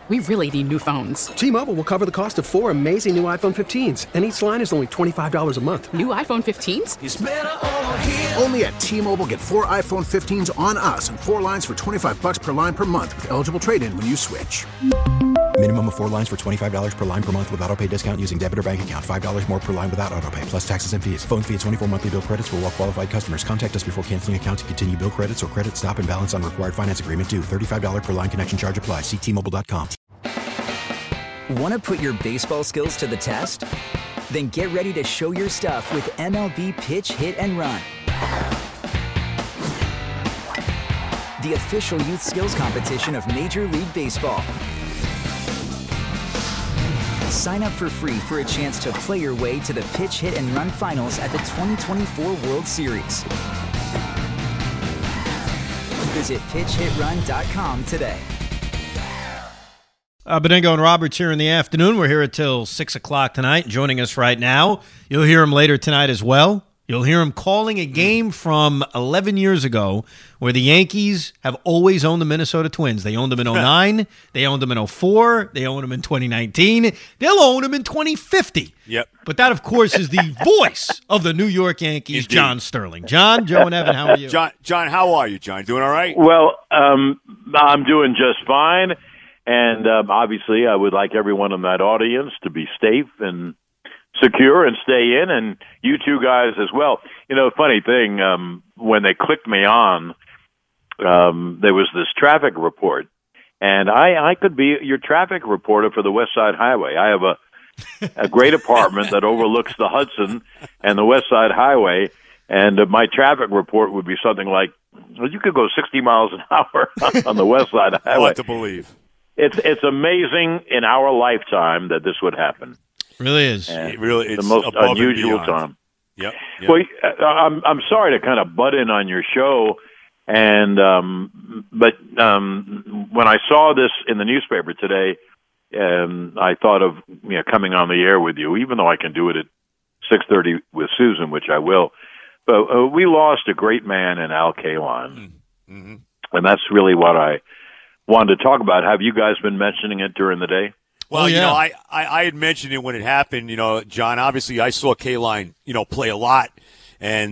We really need new phones. T-Mobile will cover the cost of 4 amazing new iPhone 15s, and each line is only $25 a month. New iPhone 15s? It's better over here. Only at T-Mobile, get 4 iPhone 15s on us and 4 lines for $25 per line per month with eligible trade-in when you switch. Minimum of 4 lines for $25 per line per month with autopay discount using debit or bank account. $5 more per line without autopay, plus taxes and fees. Phone fee at 24 monthly bill credits for well-qualified customers. Contact us before canceling account to continue bill credits or credit stop and balance on required finance agreement due. $35 per line connection charge applies. See T-Mobile.com. Want to put your baseball skills to the test? Then get ready to show your stuff with MLB Pitch, Hit, and Run. The official youth skills competition of Major League Baseball. Sign up for free for a chance to play your way to the Pitch, Hit, and Run finals at the 2024 World Series. Visit pitchhitrun.com today. Benengo and Roberts here in the afternoon. We're here until 6 o'clock tonight. Joining us right now, you'll hear him later tonight as well. You'll hear him calling a game from 11 years ago where the Yankees have always owned the Minnesota Twins. They owned them in 09, they owned them in 04, they owned them in 2019, they'll own them in 2050. Yep. But that, of course, is the voice of the New York Yankees, Indeed. John Sterling. John, Joe, and Evan, how are you? John, how are you, John? Doing all right? Well, I'm doing just fine. And obviously, I would like everyone in that audience to be safe and secure and stay in, and you two guys as well. You know, funny thing, when they clicked me on, there was this traffic report, and I could be your traffic reporter for the West Side Highway. I have a great apartment that overlooks the Hudson and the West Side Highway, and my traffic report would be something like, well, you could go 60 miles an hour on the West Side Highway. Hard to believe. It's amazing in our lifetime that this would happen. Really is. And It really is the most unusual time. Yep. Well, I'm sorry to kind of butt in on your show, and but when I saw this in the newspaper today, I thought of coming on the air with you, even though I can do it at 6:30 with Susan, which I will. But we lost a great man in Al Kaline, and that's really what I wanted to talk about. Have you guys been mentioning it during the day? Well, you know, I had mentioned it when it happened, John. Obviously, I saw Kaline, play a lot. And,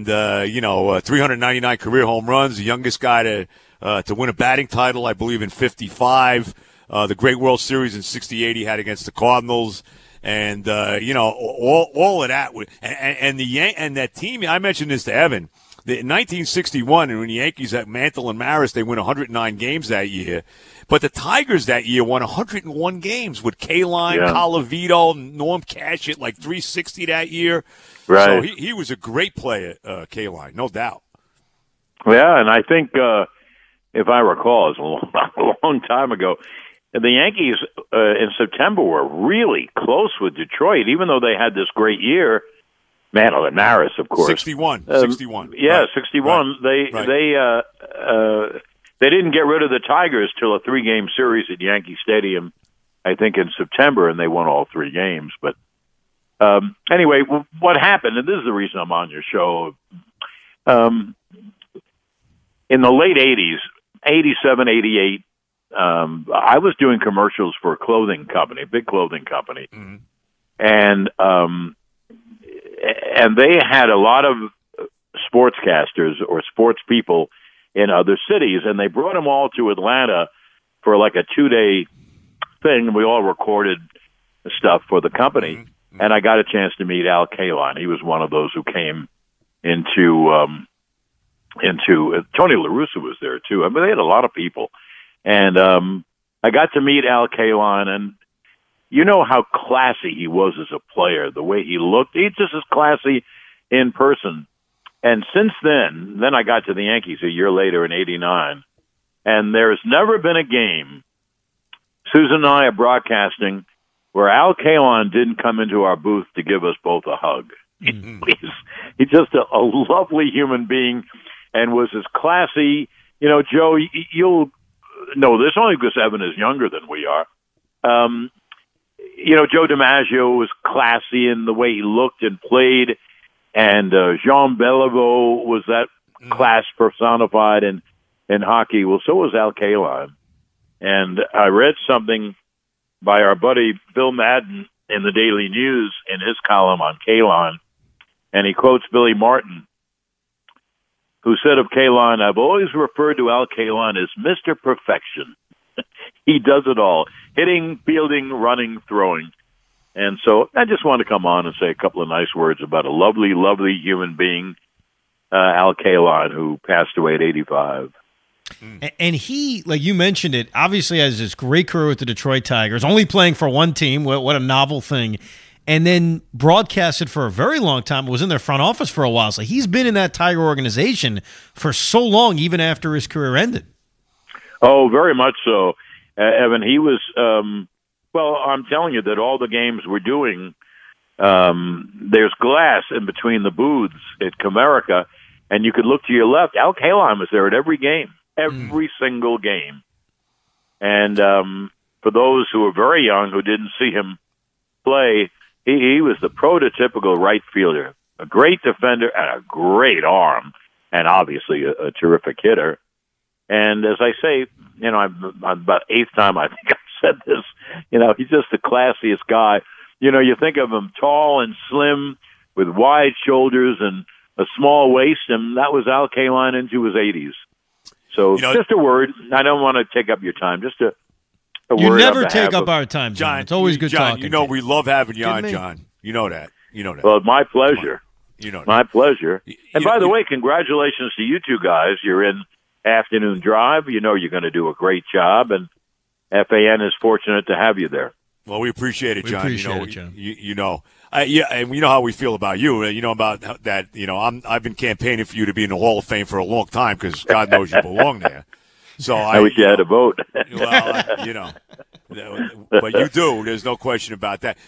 399 career home runs, the youngest guy to win a batting title, I believe, in 55. The great World Series in 68 he had against the Cardinals. And, all of that. And that team, I mentioned this to Evan. In 1961, and when the Yankees at Mantle and Maris, they win 109 games that year. But the Tigers that year won 101 games with Kaline, Colavito, Norm Cash at like 360 that year. Right. So he was a great player, Kaline, no doubt. Yeah, and I think, if I recall, it's a long time ago, the Yankees in September were really close with Detroit, even though they had this great year. Mantle and Maris, of course. 61. Yeah, right. 61. Right. They didn't get rid of the Tigers till a 3-game series at Yankee Stadium, I think in September, and they won all 3 games. But anyway, what happened, and this is the reason I'm on your show, in the late 80s, 87, 88, I was doing commercials for a clothing company, a big clothing company. Mm-hmm. And they had a lot of sportscasters or sports people in other cities, and they brought them all to Atlanta for like a 2-day thing. We all recorded stuff for the company, and I got a chance to meet Al Kaline. He was one of those who came into Tony La Russa was there too. I mean, they had a lot of people, and I got to meet Al Kaline, and you know how classy he was as a player, the way he looked. He's just as classy in person. And since then I got to the Yankees a year later in 89, and there's never been a game, Susan and I are broadcasting, where Al Kaline didn't come into our booth to give us both a hug. Mm-hmm. He's just a lovely human being and was as classy. You know, Joe, you'll know this only because Evan is younger than we are. Joe DiMaggio was classy in the way he looked and played, and Jean Beliveau was that class personified in hockey. Well, so was Al Kaline. And I read something by our buddy Bill Madden in the Daily News in his column on Kaline, and he quotes Billy Martin, who said of Kaline, "I've always referred to Al Kaline as Mr. Perfection. He does it all, hitting, fielding, running, throwing." And so I just want to come on and say a couple of nice words about a lovely, lovely human being, Al Kaline, who passed away at 85. And he, like you mentioned it, obviously has this great career with the Detroit Tigers, only playing for one team. What a novel thing. And then broadcasted for a very long time, was in their front office for a while. So he's been in that Tiger organization for so long, even after his career ended. Oh, very much so. Evan, he was, well, I'm telling you that all the games we're doing, there's glass in between the booths at Comerica, and you could look to your left. Al Kaline was there at every game, every single game. And for those who are very young who didn't see him play, he was the prototypical right fielder, a great defender and a great arm, and obviously a terrific hitter. And as I say, you know, I'm about eighth time I think I've said this, you know, he's just the classiest guy. You know, you think of him tall and slim with wide shoulders and a small waist, and that was Al Kaline into his 80s. So just a word. I don't want to take up your time. Just a you word. You never take up our time, John. It's always good John, talking. You know we love having you on, John. You know that. Well, my pleasure. You know that. My pleasure. And by the way, congratulations to you two guys. You're in Afternoon Drive. You know you're going to do a great job, and FAN is fortunate to have you there. Well, we appreciate it, John. We appreciate it, John. Yeah, and you know how we feel about you. You know about that. You know, I've been campaigning for you to be in the Hall of Fame for a long time because God knows you belong there. So I wish you had a vote. Well, you know, but you do. There's no question about that.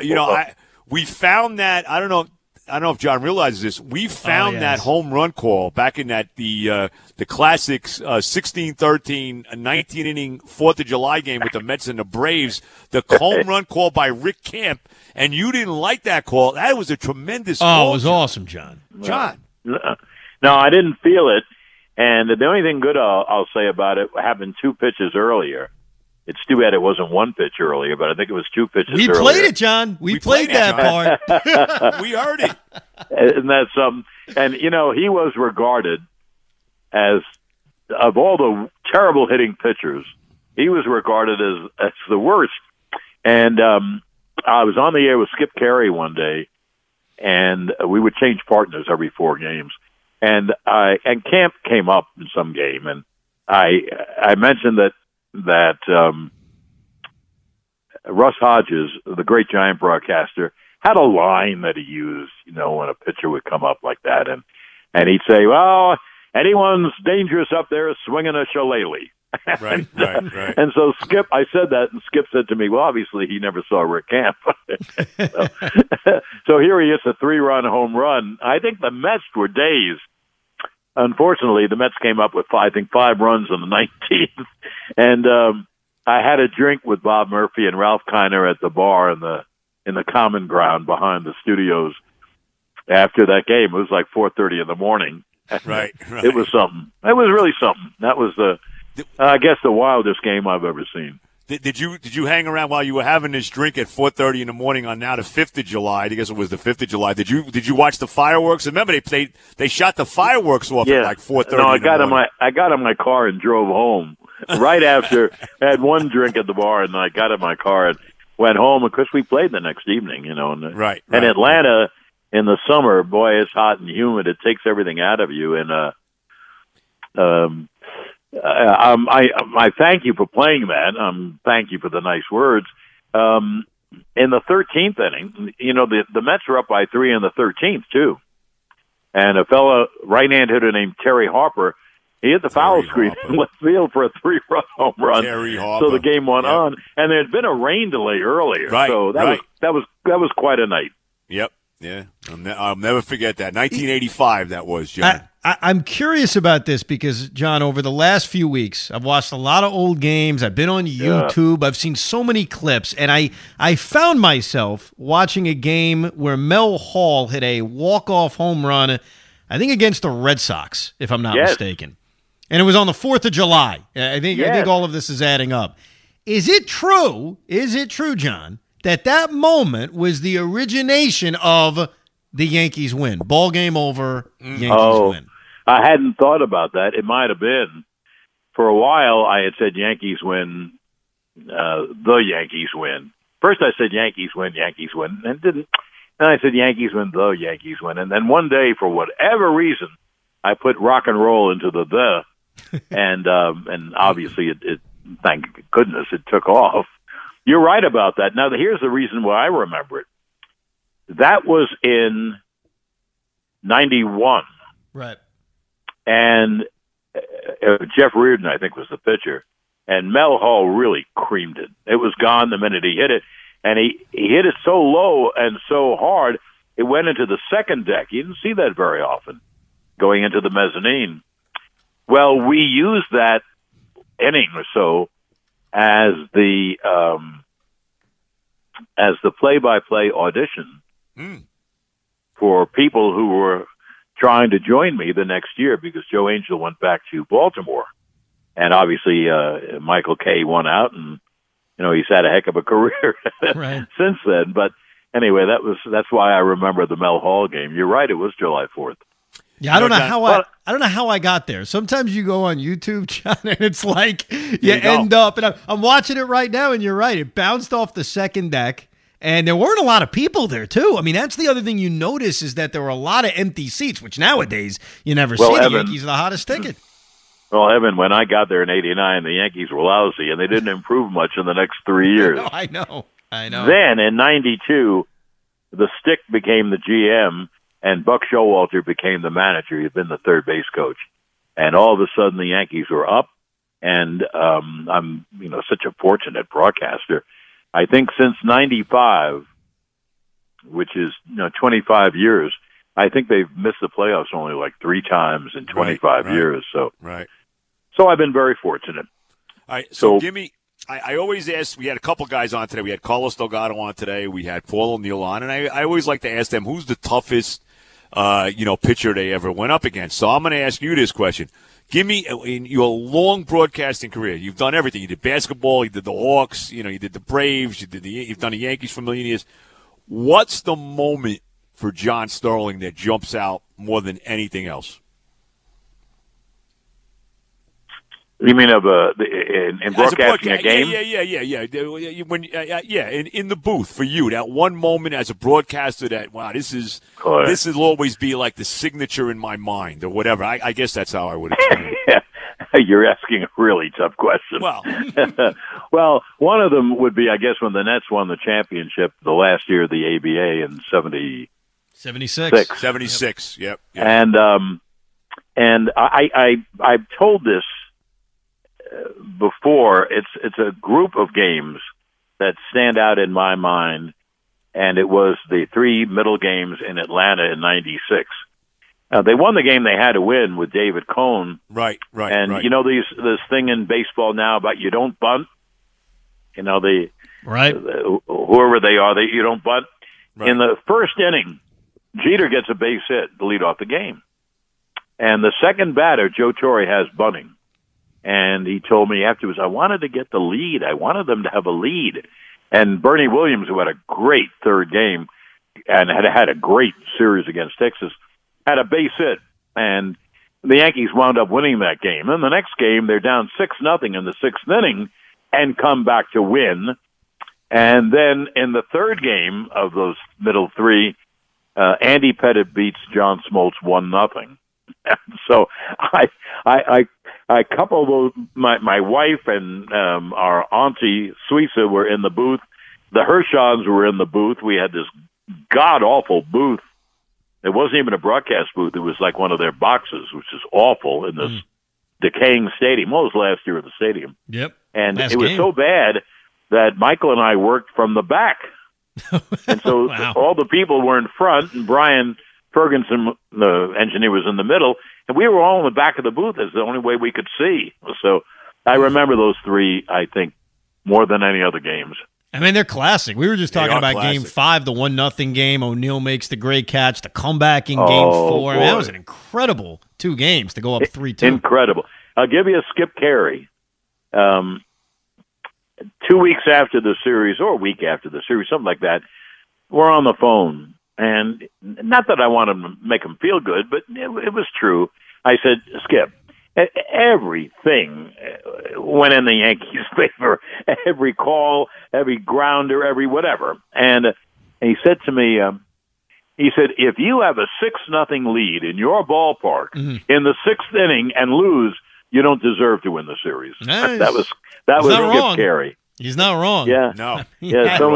We found that. I don't know if John realizes this. We found that home run call back in that the classics 16-13 19-inning 4th of July game with the Mets and the Braves. The home run call by Rick Camp, and you didn't like that call. That was a tremendous call. Oh, it was awesome, John. John. No, I didn't feel it. And the only thing good I'll say about it happened 2 pitches earlier. It's too bad it wasn't 1 pitch earlier, but I think it was 2 pitches earlier. We played it, John. We played that part. We heard it. Isn't that something? And, you know, he was regarded as, of all the terrible hitting pitchers, he was regarded as the worst. And I was on the air with Skip Carey one day, and we would change partners every 4 games. And Camp came up in some game, and I mentioned that Russ Hodges, the great Giant broadcaster, had a line that he used, you know, when a pitcher would come up like that, and he'd say, "Well, anyone's dangerous up there is swinging a shillelagh." Right. And so I said that, and Skip said to me, "Well, obviously he never saw Rick Camp." So here he hits a 3-run home run. I think the Mets were dazed. Unfortunately, the Mets came up with 5 runs on the 19th, and I had a drink with Bob Murphy and Ralph Kiner at the bar in the common ground behind the studios. After that game, it was like 4:30 in the morning. Right. It was something. It was really something. That was I guess the wildest game I've ever seen. Did you hang around while you were having this drink at 4:30 in the morning on now the 5th of July? I guess it was the 5th of July. Did you watch the fireworks? Remember they shot the fireworks off at like 4:30. No, I got in my car and drove home right after. I had one drink at the bar, and I got in my car and went home. Of course, we played the next evening. You know, right. And Atlanta in the summer, boy, it's hot and humid. It takes everything out of you. And I thank you for playing that. Thank you for the nice words. In the 13th inning, you know, the Mets are up by 3 in the 13th too, and a fellow right-hand hitter named Terry Harper, he hit the foul screen in left field for a 3-run home run. Terry Harper. So the game went on, and there had been a rain delay earlier, so that was quite a night. Yep. Yeah, I'll never forget that. 1985, that was, John. I'm curious about this because, John, over the last few weeks, I've watched a lot of old games. I've been on YouTube. I've seen so many clips, and I found myself watching a game where Mel Hall hit a walk-off home run, I think against the Red Sox, if I'm not mistaken. And it was on the 4th of July. I think all of this is adding up. Is it true, John, that moment was the origination of the Yankees win? Ball game over, Yankees win. I hadn't thought about that. It might have been. For a while, I had said Yankees win, the Yankees win. First I said Yankees win, and didn't. Then I said Yankees win, the Yankees win. And then one day, for whatever reason, I put rock and roll into the, and obviously it thank goodness it took off. You're right about that. Now, here's the reason why I remember it. That was in 91. Right. And Jeff Reardon, I think, was the pitcher. And Mel Hall really creamed it. It was gone the minute he hit it. And he hit it so low and so hard, it went into the second deck. You didn't see that very often, going into the mezzanine. Well, we used that inning or so as the play-by-play audition for people who were trying to join me the next year, because Joe Angel went back to Baltimore. And obviously, Michael Kay won out, and he's had a heck of a career since then. But anyway, that's why I remember the Mel Hall game. You're right; it was July 4th. Yeah, I don't know how I got there. Sometimes you go on YouTube, John, and it's like you end up, and I'm watching it right now, and you're right. It bounced off the second deck, and there weren't a lot of people there, too. I mean, that's the other thing you notice is that there were a lot of empty seats, which nowadays you never see. The Yankees are the hottest ticket. Well, Evan, when I got there in '89, the Yankees were lousy, and they didn't improve much in the next 3 years. I know. Then, in '92, the Stick became the GM, and Buck Showalter became the manager. He'd been the third base coach. And all of a sudden, the Yankees were up, and I'm such a fortunate broadcaster. I think since '95, which is 25 years, I think they've missed the playoffs only like 3 times in 25 years. So I've been very fortunate. All right, so give me – I always ask – we had a couple guys on today. We had Carlos Delgado on today. We had Paul O'Neill on. And I always like to ask them who's the toughest, pitcher they ever went up against. So I'm going to ask you this question. Give me, in your long broadcasting career, you've done everything. You did basketball, you did the Hawks, you did the Braves, you've done the Yankees for a million years. What's the moment for John Sterling that jumps out more than anything else? You mean in broadcasting a game? Yeah. When in the booth for you, that one moment as a broadcaster that this will always be like the signature in my mind or whatever. I guess that's how I would explain it. You're asking a really tough question. Well, one of them would be, I guess, when the Nets won the championship the last year of the ABA in 76. 76. Yep. And I've told this before. It's a group of games that stand out in my mind, and it was the 3 middle games in Atlanta in '96. They won the game they had to win with David Cohn. Right. And this thing in baseball now about you don't bunt. Whoever they are, you don't bunt. Right. In the first inning, Jeter gets a base hit to lead off the game, and the second batter, Joe Torre, has bunting. And he told me afterwards, I wanted to get the lead. I wanted them to have a lead. And Bernie Williams, who had a great third game and had a great series against Texas, had a base hit. And the Yankees wound up winning that game. And the next game, they're down 6-0 in the 6th inning and come back to win. And then in the third game of those middle 3, Andy Pettitte beats John Smoltz 1-0. So I coupled those. My wife and our auntie Suisa were in the booth. The Hershons were in the booth. We had this god awful booth. It wasn't even a broadcast booth. It was like one of their boxes, which is awful in this decaying stadium. Well, it was last year at the stadium. Yep. And it was so bad that Michael and I worked from the back. And so all the people were in front, and Brian Ferguson, the engineer, was in the middle, and we were all in the back of the booth. It's the only way we could see. So I remember those 3, I think, more than any other games. I mean, they're classic. We were just talking about Game 5, the 1-0 game. O'Neill makes the great catch, the comeback in Game 4. I mean, that was an incredible 2 games to go up 3-2. Incredible. I'll give you a Skip Carey. 2 weeks after the series, or a week after the series, something like that, we're on the phone. And not that I wanted to make him feel good, but it was true. I said, Skip, everything went in the Yankees' favor. Every call, every grounder, every whatever. And he said to me, he said, if you have a 6-0 lead in your ballpark in the 6th inning and lose, you don't deserve to win the series. Nice. That was Skip Carey. He's not wrong. Yeah, No. yeah. So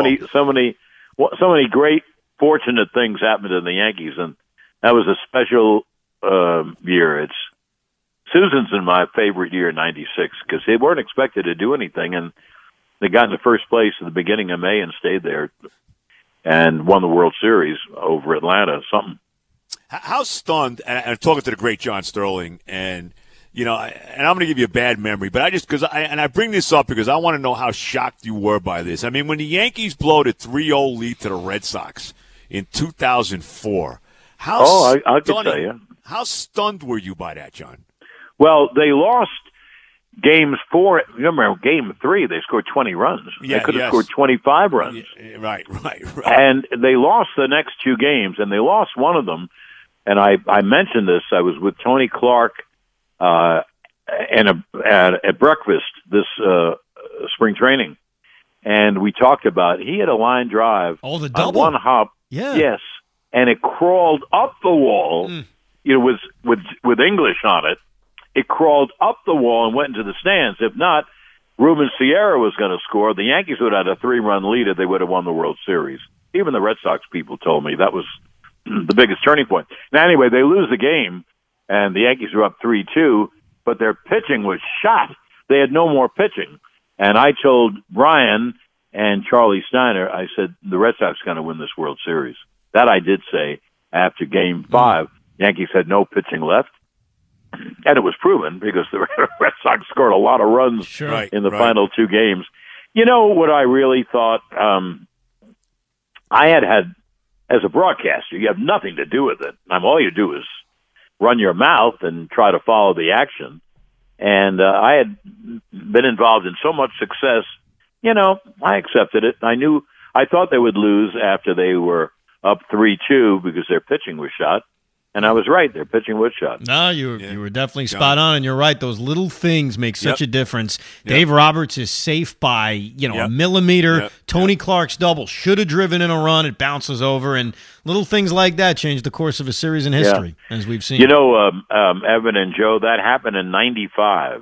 many great, fortunate things happened to the Yankees, and that was a special year. Susan's in my favorite year, '96, because they weren't expected to do anything, and they got into first place at the beginning of May and stayed there, and won the World Series over Atlanta. Something. How stunned? And I'm talking to the great John Sterling, and I'm going to give you a bad memory, but I bring this up because I want to know how shocked you were by this. I mean, when the Yankees blow the 3-0 lead to the Red Sox in 2004, I can tell you. How stunned were you by that, John? Well, they lost games 4. Remember, game 3, they scored 20 runs. Yeah, they could have scored 25 runs. Yeah, right. And they lost the next 2 games, and they lost one of them. And I mentioned this. I was with Tony Clark at breakfast this spring training, and we talked about he had a line drive the double. On one hop. Yeah. Yes, and it crawled up the wall. With English on it. It crawled up the wall and went into the stands. If not, Ruben Sierra was going to score. The Yankees would have had a 3-run lead if they would have won the World Series. Even the Red Sox people told me that was the biggest turning point. Now, anyway, they lose the game, and the Yankees were up 3-2, but their pitching was shot. They had no more pitching. And I told Brian and Charlie Steiner, I said, the Red Sox are going to win this World Series. That I did say after Game 5. Yankees had no pitching left. And it was proven because the Red Sox scored a lot of runs in the final 2 games. You know what I really thought? I had, as a broadcaster, you have nothing to do with it. All you do is run your mouth and try to follow the action. And I had been involved in so much success, I accepted it. I thought they would lose after they were up 3-2 because their pitching was shot. And I was right. Their pitching was shot. No, you were definitely spot on, and you're right. Those little things make such a difference. Dave Roberts is safe by a millimeter. Tony Clark's double should have driven in a run. It bounces over, and little things like that change the course of a series in history, as we've seen. Evan and Joe, that happened in '95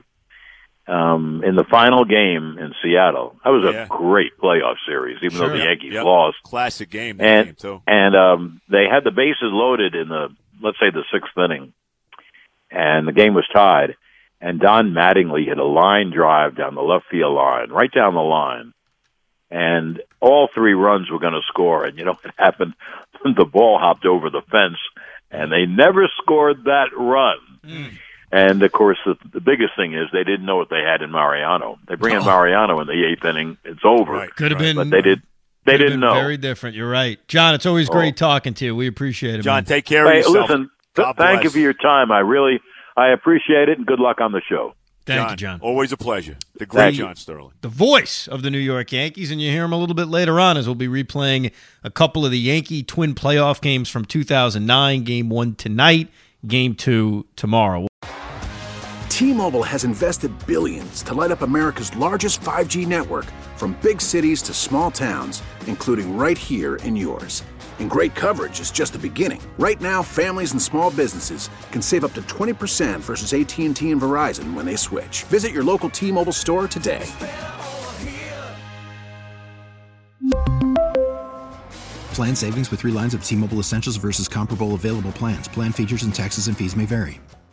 in the final game in Seattle. That was a great playoff series, even though the Yankees lost. Classic game. And game too. And they had the bases loaded in let's say the 6th inning, and the game was tied, and Don Mattingly hit a line drive down the left field line, right down the line, and all 3 runs were going to score, and you know what happened? The ball hopped over the fence, and they never scored that run. And, of course, the biggest thing is they didn't know what they had in Mariano. They bring in Mariano in the 8th inning, it's over. Could have been. But they didn't know. Very different. You're right. John, it's always great talking to you. We appreciate it, John, man. take care of yourself. Listen, thank you for your time. I appreciate it, and good luck on the show. Thank you, John. Always a pleasure. The great John Sterling. The voice of the New York Yankees, and you hear him a little bit later on as we'll be replaying a couple of the Yankee Twin playoff games from 2009, Game 1 tonight, Game 2 tomorrow. T-Mobile has invested billions to light up America's largest 5G network, from big cities to small towns, including right here in yours. And great coverage is just the beginning. Right now, families and small businesses can save up to 20% versus AT&T and Verizon when they switch. Visit your local T-Mobile store today. Plan savings with 3 lines of T-Mobile Essentials versus comparable available plans. Plan features and taxes and fees may vary.